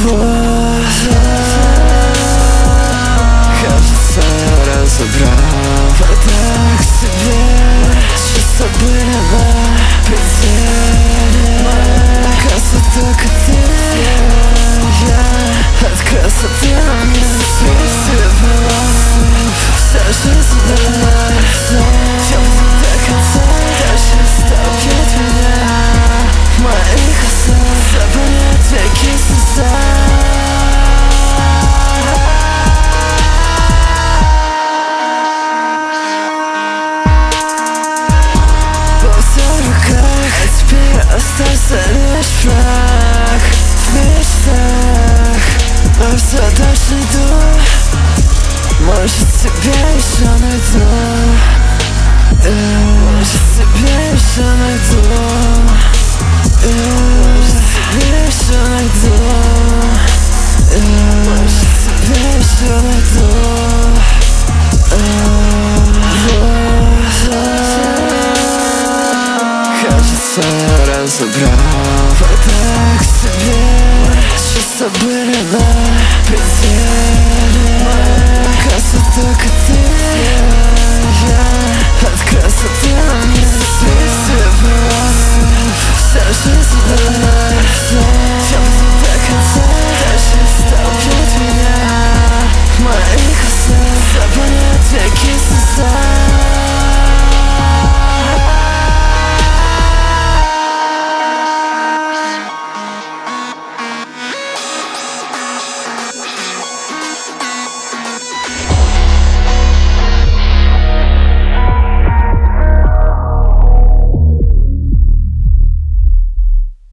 Кажется, я разобрал так себе. Чувства были на пределе. Красота, как ты. От красоты на мне светила. Вся жизнь дана. Я буду до конца. Даже стопит меня. Моих снов заболят веки слеза. А теперь остался лишь прах в мечтах, но все дальше иду. Может, тебя еще найду. Может, тебя еще найду. Может, тебя еще найду. Может, тебя еще найду. Кажется, я разобрал так себе. Чувства были на